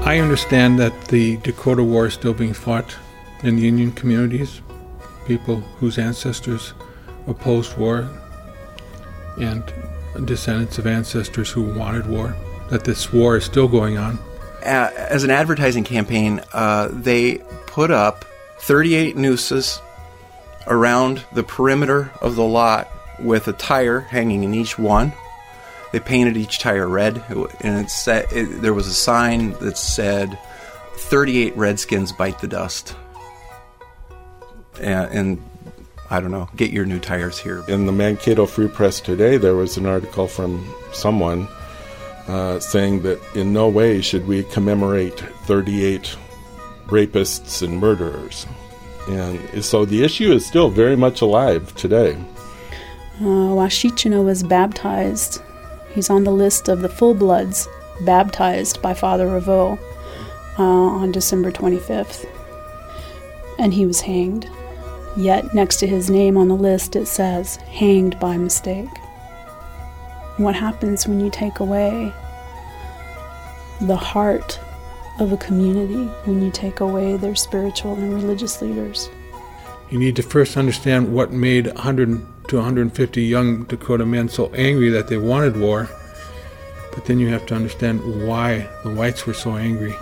I understand that the Dakota War is still being fought in the Indian communities, people whose ancestors opposed war and descendants of ancestors who wanted war, that this war is still going on. As an advertising campaign, they put up 38 nooses around the perimeter of the lot with a tire hanging in each one. They painted each tire red, and there was a sign that said, 38 Redskins bite the dust. And I don't know, get your new tires here. In the Mankato Free Press today, there was an article from someone saying that in no way should we commemorate 38 rapists and murderers. And so the issue is still very much alive today. Waschichana was baptized. He's on the list of the full-bloods baptized by Father Ravoux on December 25th. And he was hanged. Yet next to his name on the list it says, hanged by mistake. What happens when you take away the heart of a community, when you take away their spiritual and religious leaders? You need to first understand what made 100 to 150 young Dakota men so angry that they wanted war, but then you have to understand why the whites were so angry.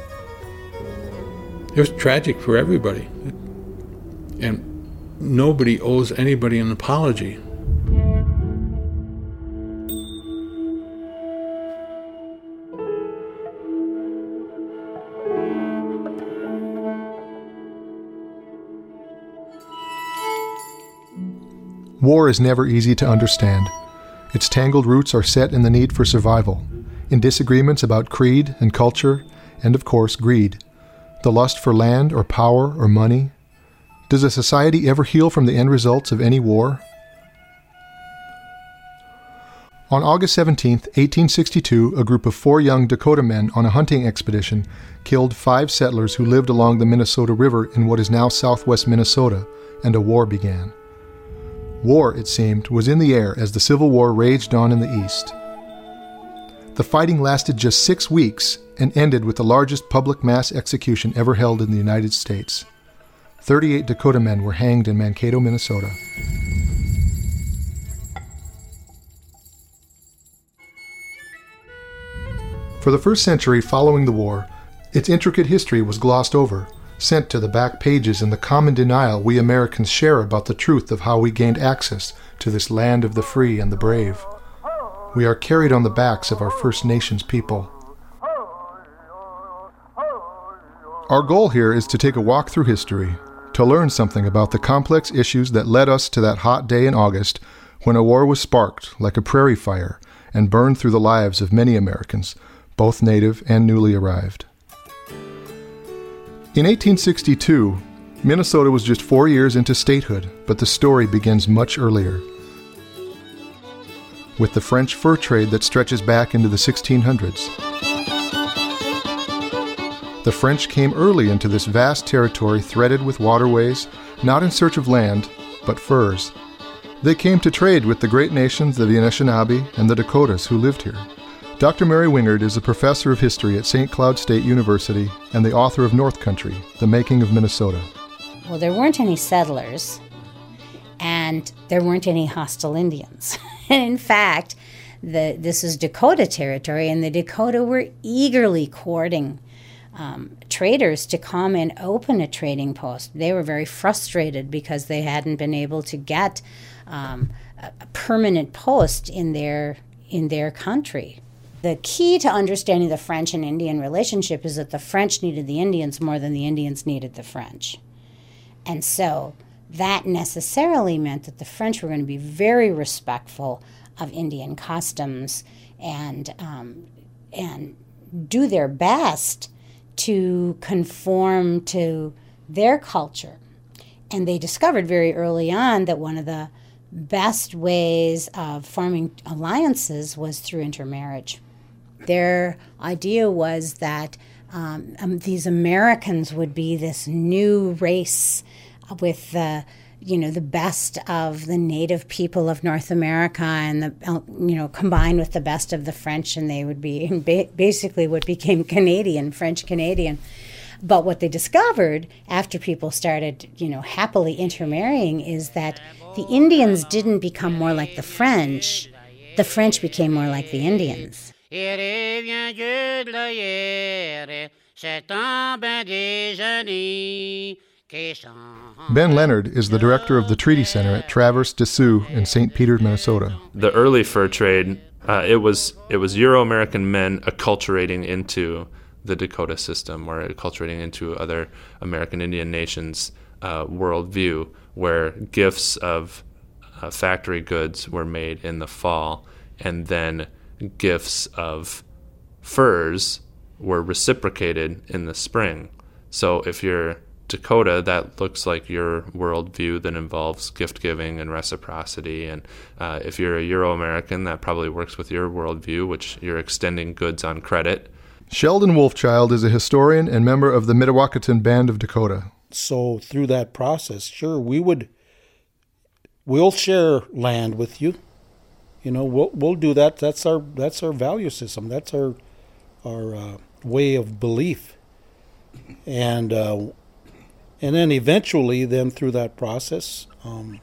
It was tragic for everybody, and nobody owes anybody an apology. War is never easy to understand. Its tangled roots are set in the need for survival, in disagreements about creed and culture, and of course greed, the lust for land or power or money. Does a society ever heal from the end results of any war? On August 17, 1862, a group of 4 young Dakota men on a hunting expedition killed 5 settlers who lived along the Minnesota River in what is now southwest Minnesota, and a war began. War, it seemed, was in the air as the Civil War raged on in the East. The fighting lasted just 6 weeks and ended with the largest public mass execution ever held in the United States. 38 Dakota men were hanged in Mankato, Minnesota. For the first century following the war, its intricate history was glossed over, sent to the back pages in the common denial we Americans share about the truth of how we gained access to this land of the free and the brave. We are carried on the backs of our First Nations people. Our goal here is to take a walk through history, to learn something about the complex issues that led us to that hot day in August when a war was sparked like a prairie fire and burned through the lives of many Americans, both native and newly arrived. In 1862, Minnesota was just 4 years into statehood, but the story begins much earlier. With the French fur trade that stretches back into the 1600s. The French came early into this vast territory threaded with waterways, not in search of land, but furs. They came to trade with the great nations of the Anishinaabe and the Dakotas who lived here. Dr. Mary Wingard is a professor of history at St. Cloud State University and the author of North Country, The Making of Minnesota. Well, there weren't any settlers, and there weren't any hostile Indians. In fact, this is Dakota territory, and the Dakota were eagerly courting traders to come and open a trading post. They were very frustrated because they hadn't been able to get a permanent post in their country. The key to understanding the French and Indian relationship is that the French needed the Indians more than the Indians needed the French. And so that necessarily meant that the French were going to be very respectful of Indian customs and do their best to conform to their culture. And they discovered very early on that one of the best ways of forming alliances was through intermarriage. Their idea was that these Americans would be this new race with the the best of the native people of North America and combined with the best of the French, and they would be basically what became French Canadian. But what they discovered after people started, happily intermarrying is that the Indians didn't become more like the French became more like the Indians. Ben Leonard is the director of the Treaty Center at Traverse des Sioux in St. Peter, Minnesota. The early fur trade, it was Euro-American men acculturating into the Dakota system, or acculturating into other American Indian nations' worldview, where gifts of factory goods were made in the fall, and then gifts of furs were reciprocated in the spring. So if you're Dakota, that looks like your worldview that involves gift-giving and reciprocity. And if you're a Euro-American, that probably works with your worldview, which you're extending goods on credit. Sheldon Wolfchild is a historian and member of the Mdewakanton Band of Dakota. So through that process, sure, we'll share land with you. We'll do that. That's our value system. That's our way of belief. And then eventually, through that process, our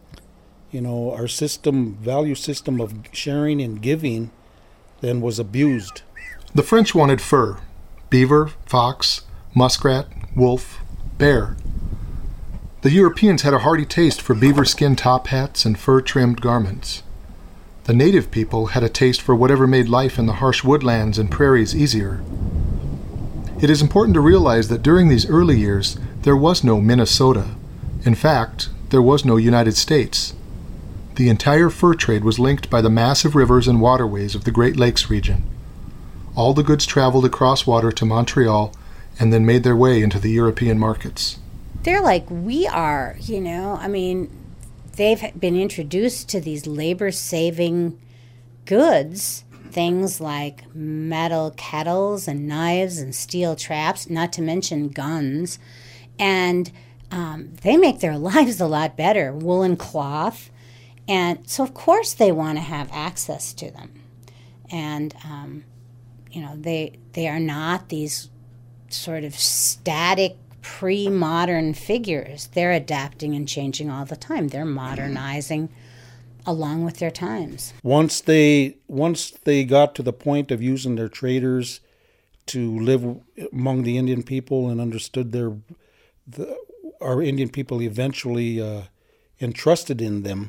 value system of sharing and giving, then was abused. The French wanted fur: beaver, fox, muskrat, wolf, bear. The Europeans had a hearty taste for beaver skin top hats and fur-trimmed garments. The native people had a taste for whatever made life in the harsh woodlands and prairies easier. It is important to realize that during these early years, there was no Minnesota. In fact, there was no United States. The entire fur trade was linked by the massive rivers and waterways of the Great Lakes region. All the goods traveled across water to Montreal and then made their way into the European markets. They're like we are, they've been introduced to these labor-saving goods, things like metal kettles and knives and steel traps, not to mention guns. And they make their lives a lot better, woolen cloth. And so, of course, they want to have access to them. And, they are not these sort of static pre-modern figures. They're adapting and changing all the time. They're modernizing along with their times. Once they got to the point of using their traders to live among the Indian people and understood our Indian people eventually entrusted in them,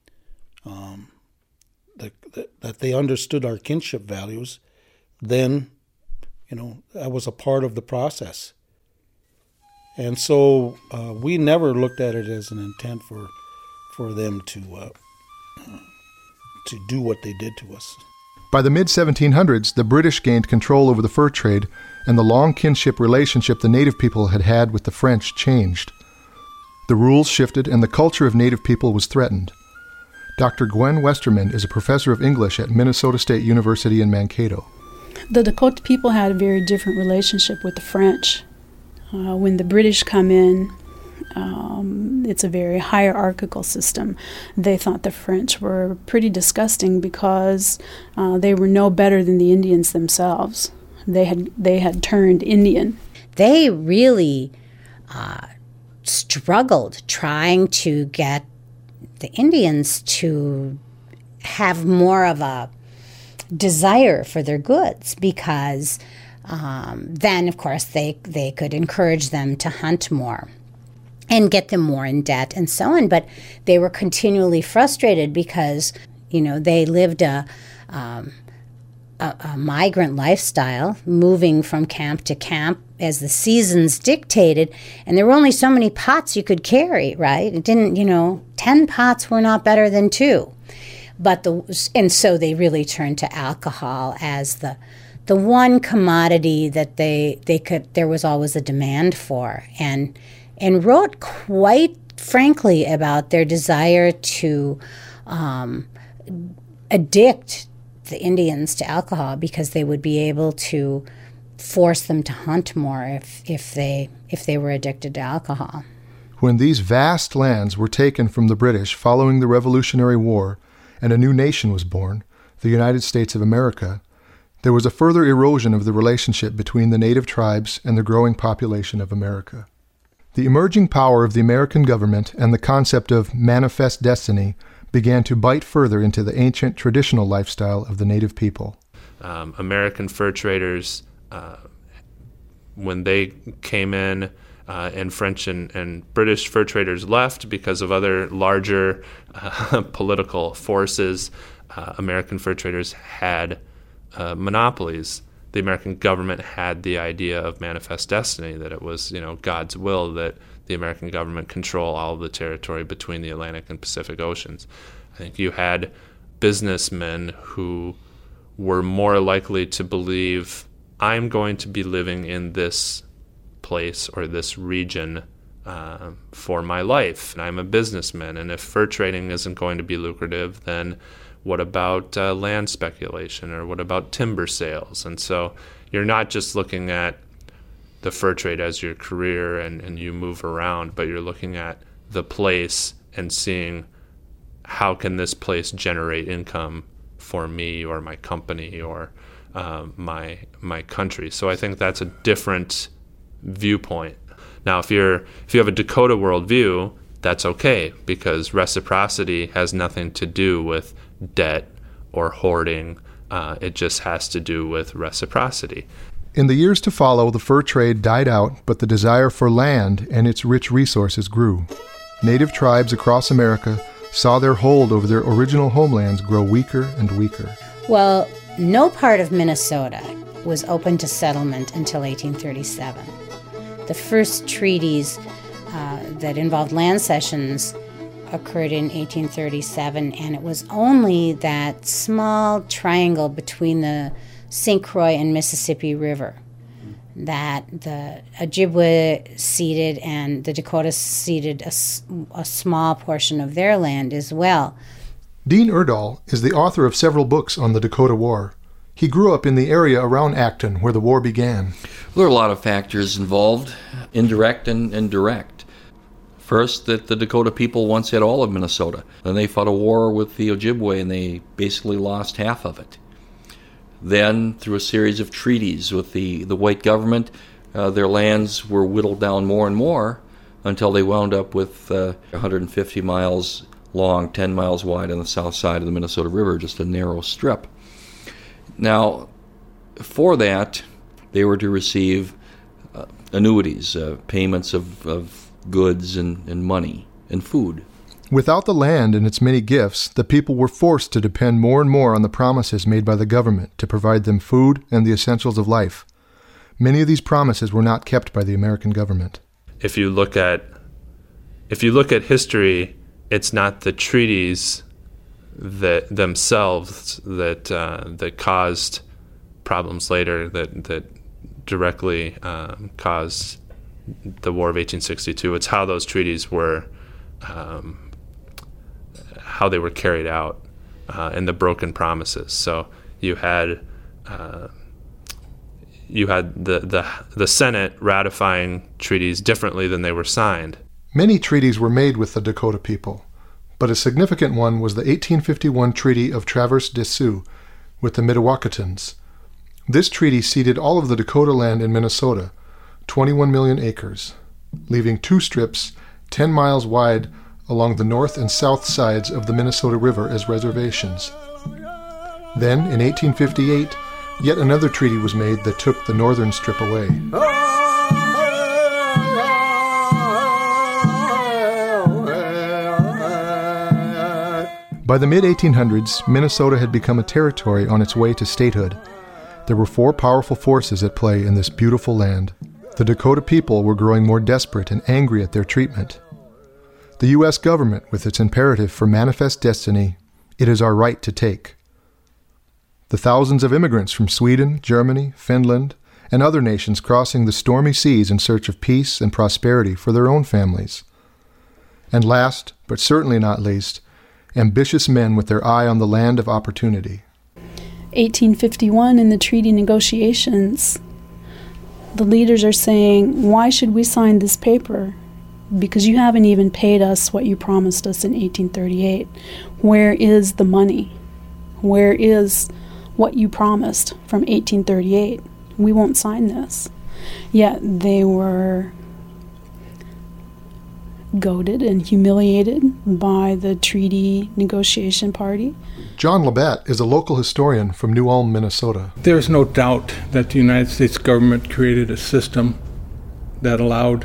that they understood our kinship values, then, that was a part of the process. And so we never looked at it as an intent for them to do what they did to us. By the mid-1700s, the British gained control over the fur trade, and the long kinship relationship the native people had with the French changed. The rules shifted, and the culture of native people was threatened. Dr. Gwen Westerman is a professor of English at Minnesota State University in Mankato. The Dakota people had a very different relationship with the French. When the British come in, it's a very hierarchical system. They thought the French were pretty disgusting because they were no better than the Indians themselves. They had turned Indian. They really struggled trying to get the Indians to have more of a desire for their goods, because then, of course, they could encourage them to hunt more and get them more in debt and so on. But they were continually frustrated because, they lived a migrant lifestyle, moving from camp to camp as the seasons dictated, and there were only so many pots you could carry, right? It didn't, 10 pots were not better than 2. And so they really turned to alcohol as the one commodity that there was always a demand for, and wrote quite frankly about their desire to addict the Indians to alcohol, because they would be able to force them to hunt more if they were addicted to alcohol. When these vast lands were taken from the British following the Revolutionary War and a new nation was born, the United States of America, there was a further erosion of the relationship between the native tribes and the growing population of America. The emerging power of the American government and the concept of manifest destiny began to bite further into the ancient traditional lifestyle of the native people. American fur traders, when they came in, and French and British fur traders left because of other larger political forces, American fur traders had monopolies. The American government had the idea of manifest destiny, that it was, God's will that the American government control all of the territory between the Atlantic and Pacific Oceans. I think you had businessmen who were more likely to believe, I'm going to be living in this place or this region for my life, and I'm a businessman, and if fur trading isn't going to be lucrative, then what about land speculation, or what about timber sales? And so you're not just looking at the fur trade as your career and you move around, but you're looking at the place and seeing, how can this place generate income for me or my company or my country? So I think that's a different viewpoint. Now, if you have a Dakota worldview, that's okay, because reciprocity has nothing to do with debt or hoarding. It just has to do with reciprocity. In the years to follow, the fur trade died out, but the desire for land and its rich resources grew. Native tribes across America saw their hold over their original homelands grow weaker and weaker. Well, no part of Minnesota was open to settlement until 1837. The first treaties that involved land cessions occurred in 1837, and it was only that small triangle between the St. Croix and Mississippi River that the Ojibwe ceded, and the Dakota ceded a small portion of their land as well. Dean Erdahl is the author of several books on the Dakota War. He grew up in the area around Acton where the war began. There are a lot of factors involved, indirect and direct. First, that the Dakota people once had all of Minnesota. Then they fought a war with the Ojibwe, and they basically lost half of it. Then, through a series of treaties with the white government, their lands were whittled down more and more until they wound up with 150 miles long, 10 miles wide on the south side of the Minnesota River, just a narrow strip. Now, for that, they were to receive annuities, payments of goods and money and food. Without the land and its many gifts, the people were forced to depend more and more on the promises made by the government to provide them food and the essentials of life. Many of these promises were not kept by the American government. If you look at history, it's not the treaties that themselves that caused problems later that directly caused the War of 1862. It's how those treaties were, how they were carried out, and the broken promises. So you had the Senate ratifying treaties differently than they were signed. Many treaties were made with the Dakota people, but a significant one was the 1851 Treaty of Traverse des Sioux with the Mdewakanton. This treaty ceded all of the Dakota land in Minnesota, 21 million acres, leaving two strips 10 miles wide along the north and south sides of the Minnesota River as reservations. Then, in 1858, yet another treaty was made that took the northern strip away. By the mid-1800s, Minnesota had become a territory on its way to statehood. There were four powerful forces at play in this beautiful land. The Dakota people were growing more desperate and angry at their treatment. The U.S. government, with its imperative for manifest destiny, it is our right to take. The thousands of immigrants from Sweden, Germany, Finland, and other nations crossing the stormy seas in search of peace and prosperity for their own families. And last, but certainly not least, ambitious men with their eye on the land of opportunity. 1851 in the treaty negotiations, the leaders are saying, why should we sign this paper? because you haven't even paid us what you promised us in 1838. Where is the money? Where is what you promised from 1838? We won't sign this. Yet they were goaded and humiliated by the treaty negotiation party. John Labatt is a local historian from New Ulm, Minnesota. There's no doubt that the United States government created a system that allowed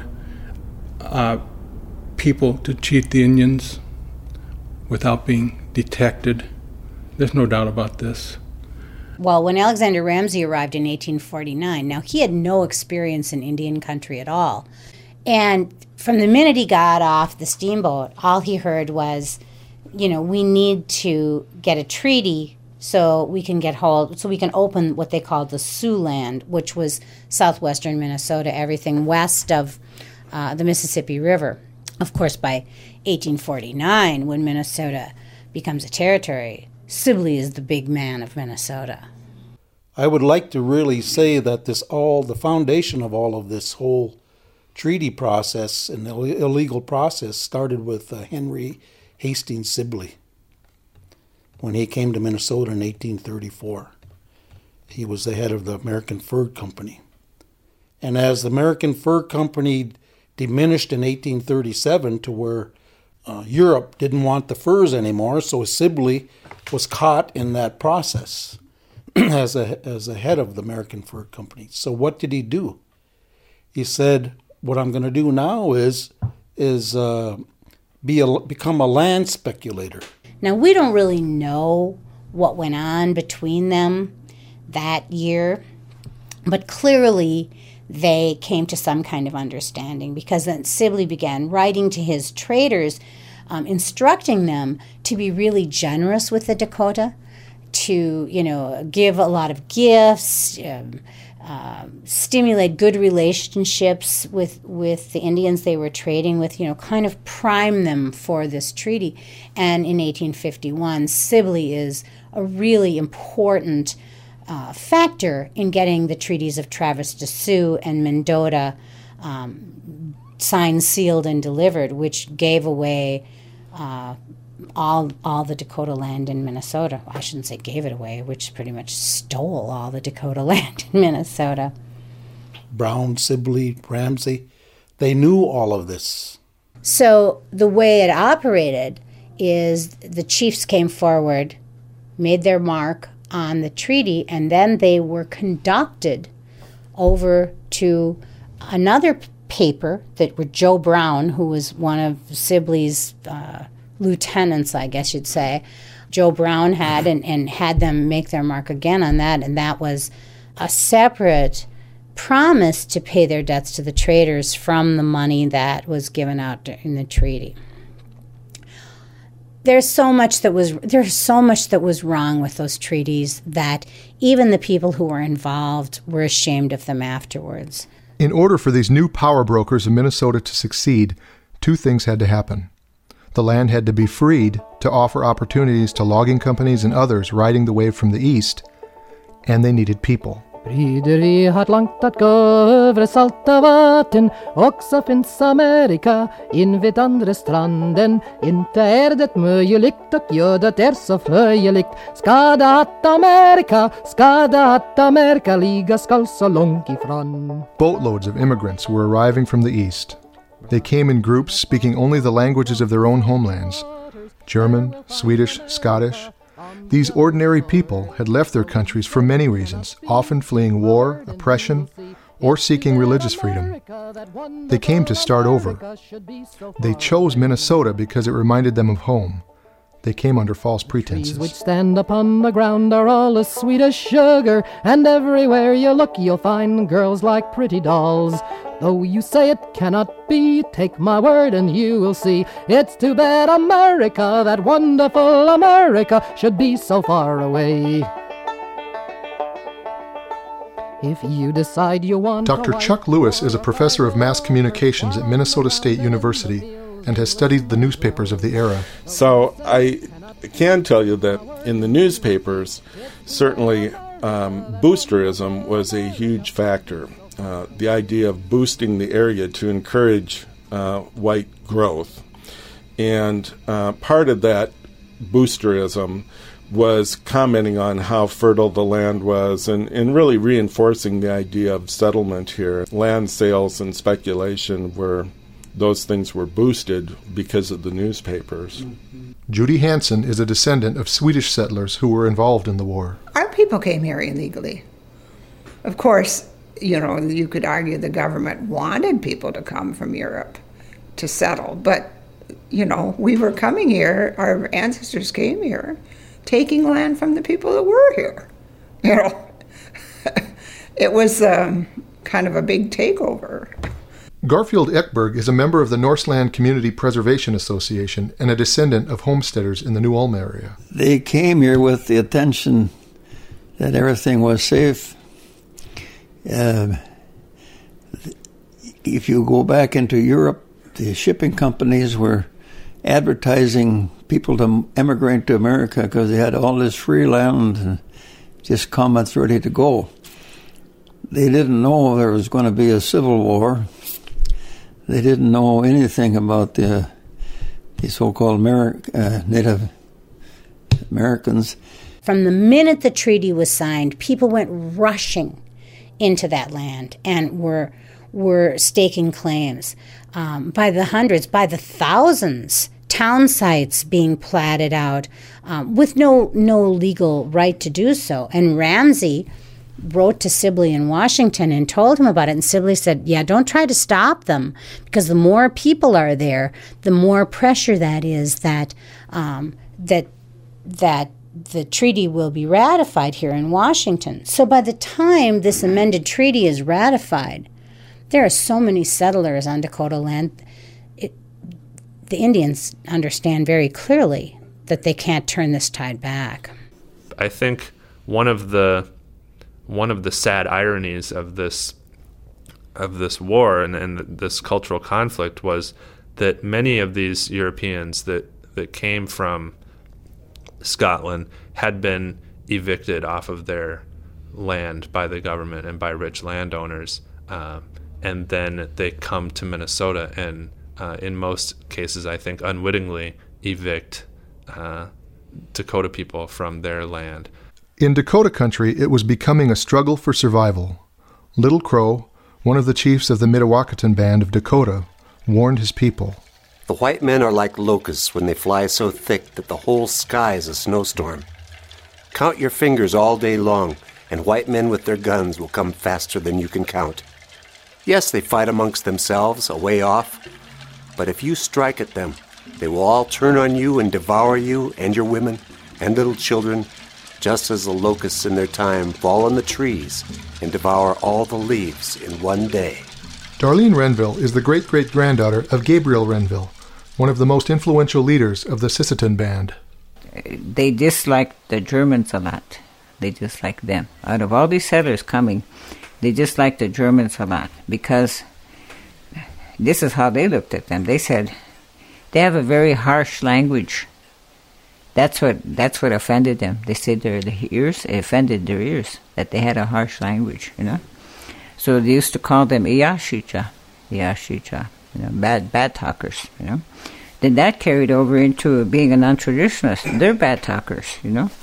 people to cheat the Indians without being detected. There's no doubt about this. Well, when Alexander Ramsey arrived in 1849, now he had no experience in Indian country at all. And from the minute he got off the steamboat, all he heard was, we need to get a treaty so we can open what they called the Siouxland, which was southwestern Minnesota, everything west of the Mississippi River. Of course, by 1849, when Minnesota becomes a territory, Sibley is the big man of Minnesota. I would like to really say that the foundation of all of this whole treaty process and illegal process started with Henry Hastings Sibley when he came to Minnesota in 1834. He was the head of the American Fur Company. And as the American Fur Company diminished in 1837 to where Europe didn't want the furs anymore, so Sibley was caught in that process as a head of the American Fur Company. So what did he do? He said, what I'm going to do now is become a land speculator. Now, we don't really know what went on between them that year, but clearly they came to some kind of understanding, because then Sibley began writing to his traders, instructing them to be really generous with the Dakota, to give a lot of gifts, stimulate good relationships with the Indians they were trading with, kind of prime them for this treaty. And in 1851, Sibley is a really important factor in getting the treaties of Travis de Sioux and Mendota signed, sealed, and delivered, which gave away all the Dakota land in Minnesota. I shouldn't say gave it away, which pretty much stole all the Dakota land in Minnesota. Brown, Sibley, Ramsey, they knew all of this. So the way it operated is the chiefs came forward, made their mark on the treaty, and then they were conducted over to another paper that were Joe Brown, who was one of Sibley's lieutenants, I guess you'd say. Joe Brown had and had them make their mark again on that, and that was a separate promise to pay their debts to the traders from the money that was given out in the treaty. There's so much that was wrong with those treaties that even the people who were involved were ashamed of them afterwards. In order for these new power brokers in Minnesota to succeed, two things had to happen. The land had to be freed to offer opportunities to logging companies and others riding the wave from the east, and they needed people. Bryderi har långt att gå över salta vatten, också finns Amerika invid andra stranden. Inte är det möjligt och gödet är så fröjligt. Skada att Amerika liga skall så långt ifrån. Boatloads of immigrants were arriving from the east. They came in groups speaking only the languages of their own homelands, German, Swedish, Scottish. These ordinary people had left their countries for many reasons, often fleeing war, oppression, or seeking religious freedom. They came to start over. They chose Minnesota because it reminded them of home. They came under false pretenses. Which stand upon the ground are all as sweet as sugar, and everywhere you look you'll find girls like pretty dolls. Though you say it cannot be, take my word and you will see. It's too bad America, that wonderful America, should be so far away. If you decide you want Dr. Chuck Lewis is a professor of mass communications at Minnesota State University and has studied the newspapers of the era. So I can tell you that in the newspapers, certainly boosterism was a huge factor. The idea of boosting the area to encourage white growth. And part of that boosterism was commenting on how fertile the land was and really reinforcing the idea of settlement here. Land sales and speculation those things were boosted because of the newspapers. Judy Hansen is a descendant of Swedish settlers who were involved in the war. Our people came here illegally. Of course, you could argue the government wanted people to come from Europe to settle, but, we were coming here, our ancestors came here, taking land from the people that were here. It was kind of a big takeover. Garfield Ekberg is a member of the Norseland Community Preservation Association and a descendant of homesteaders in the New Ulm area. They came here with the intention that everything was safe. If you go back into Europe, the shipping companies were advertising people to emigrate to America because they had all this free land and just come, it's ready to go. They didn't know there was going to be a civil war. They didn't know anything about the so-called Native Americans. From the minute the treaty was signed, people went rushing into that land and were staking claims. By the hundreds, by the thousands, town sites being platted out with no legal right to do so. And Ramsey wrote to Sibley in Washington and told him about it. And Sibley said, yeah, don't try to stop them, because the more people are there, the more pressure that is that the treaty will be ratified here in Washington. So by the time this amended treaty is ratified, there are so many settlers on Dakota land. The Indians understand very clearly that they can't turn this tide back. I think one of the sad ironies of this war and this cultural conflict was that many of these Europeans that came from Scotland had been evicted off of their land by the government and by rich landowners, and then they come to Minnesota and in most cases, I think, unwittingly evict Dakota people from their land. In Dakota country, it was becoming a struggle for survival. Little Crow, one of the chiefs of the Mdewakanton Band of Dakota, warned his people. The white men are like locusts when they fly so thick that the whole sky is a snowstorm. Count your fingers all day long, and white men with their guns will come faster than you can count. Yes, they fight amongst themselves, a way off, but if you strike at them, they will all turn on you and devour you and your women and little children, just as the locusts in their time fall on the trees and devour all the leaves in one day. Darlene Renville is the great-great-granddaughter of Gabriel Renville, one of the most influential leaders of the Sisseton Band. They disliked the Germans a lot. They disliked them. Out of all these settlers coming, they disliked the Germans a lot because this is how they looked at them. They said, they have a very harsh language. That's what offended them. They said it offended their ears, that they had a harsh language, So they used to call them Iyashicha, bad talkers, Then that carried over into being a non-traditionalist. They're bad talkers,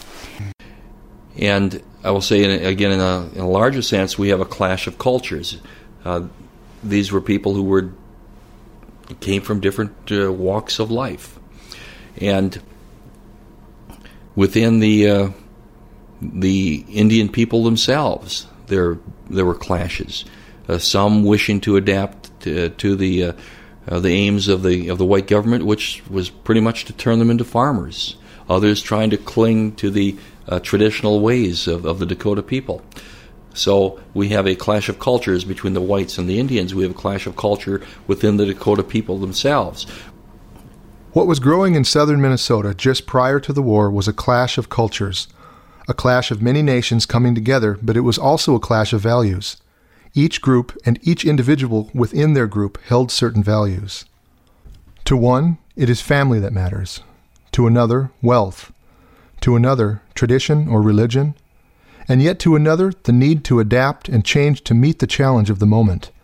And I will say, again, in a larger sense, we have a clash of cultures. These were people who came from different walks of life, and within the Indian people themselves, there were clashes. Some wishing to adapt to the aims of the white government, which was pretty much to turn them into farmers. Others trying to cling to the traditional ways of the Dakota people. So we have a clash of cultures between the whites and the Indians. We have a clash of culture within the Dakota people themselves. What was growing in southern Minnesota just prior to the war was a clash of cultures, a clash of many nations coming together, but it was also a clash of values. Each group and each individual within their group held certain values. To one, it is family that matters. To another, wealth. To another, tradition or religion. And yet to another, the need to adapt and change to meet the challenge of the moment.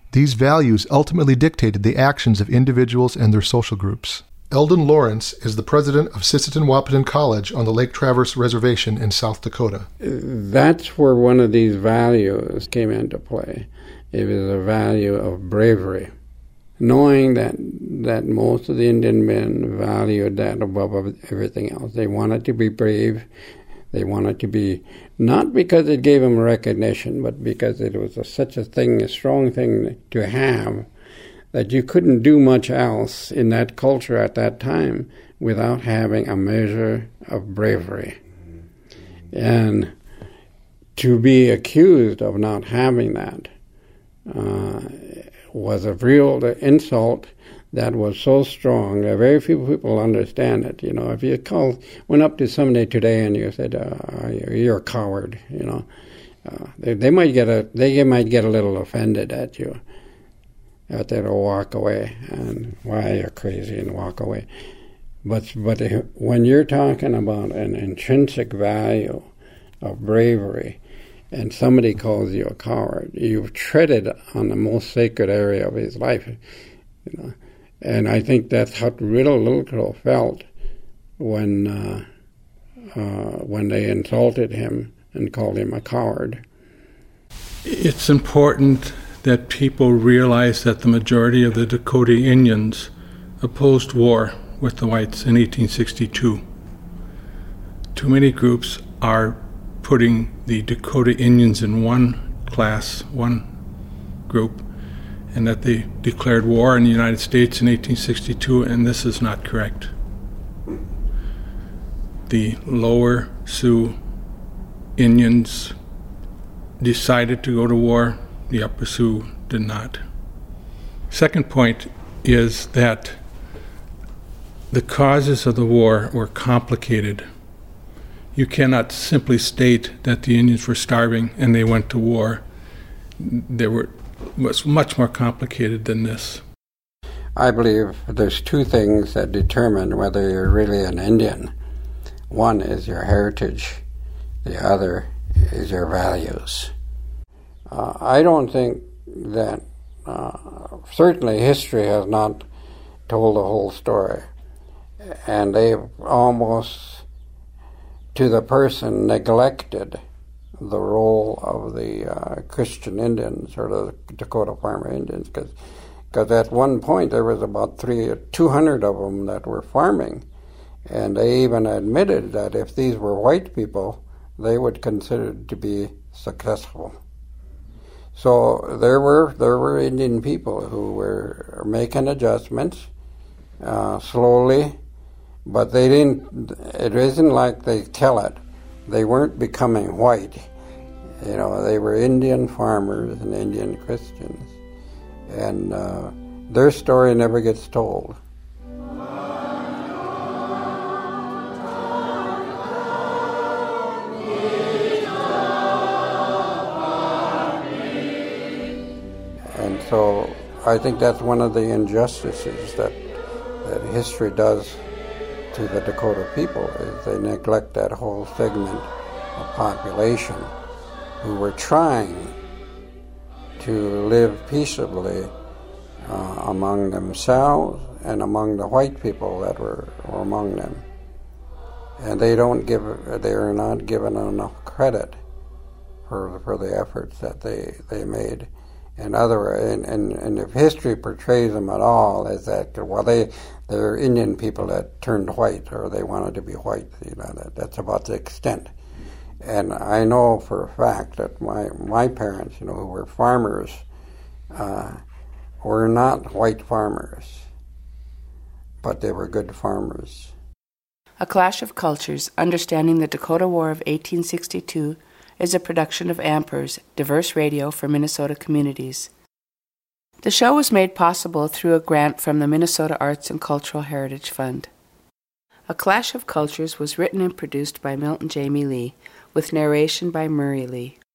These values ultimately dictated the actions of individuals and their social groups. Eldon Lawrence is the president of Sisseton-Wahpeton College on the Lake Traverse Reservation in South Dakota. That's where one of these values came into play. It was a value of bravery, knowing that most of the Indian men valued that above everything else. They wanted to be brave. They wanted to be, not because it gave them recognition, but because it was such a thing, a strong thing to have, that you couldn't do much else in that culture at that time without having a measure of bravery. And to be accused of not having that was a real insult that was so strong that very few people understand it. You know, if you went up to somebody today and you said, "You're a coward," you know, they might get a little offended at you. Out there to walk away, and why you're crazy, and walk away. But when you're talking about an intrinsic value of bravery, and somebody calls you a coward, you've treaded on the most sacred area of his life, you know. And I think that's how Little Crow felt when they insulted him and called him a coward. It's important that people realize that the majority of the Dakota Indians opposed war with the whites in 1862. Too many groups are putting the Dakota Indians in one class, one group, and that they declared war in the United States in 1862, and this is not correct. The Lower Sioux Indians decided to go to war. The Upper Sioux did not. Second point is that the causes of the war were complicated. You cannot simply state that the Indians were starving and they went to war. Was much more complicated than this. I believe there's two things that determine whether you're really an Indian. One is your heritage, the other is your values. I don't think that, certainly history has not told the whole story. And they've almost, to the person, neglected the role of the Christian Indians or the Dakota Farmer Indians. Because at one point there was about 200 of them that were farming. And they even admitted that if these were white people, they would consider it to be successful. So there were Indian people who were making adjustments slowly, but they didn't. It isn't like they tell it. They weren't becoming white. You know, they were Indian farmers and Indian Christians, and their story never gets told. And so I think that's one of the injustices that history does to the Dakota people, is they neglect that whole segment of population who were trying to live peaceably among themselves and among the white people that were among them. And they are not given enough credit for the efforts that they made. And if history portrays them at all as that, well, they're Indian people that turned white, or they wanted to be white. You know, that's about the extent. And I know for a fact that my parents, you know, who were farmers, were not white farmers, but they were good farmers. A Clash of Cultures, Understanding the Dakota War of 1862, is a production of Ampers, diverse radio for Minnesota communities. The show was made possible through a grant from the Minnesota Arts and Cultural Heritage Fund. A Clash of Cultures was written and produced by Milton Jamie Lee, with narration by Murray Lee.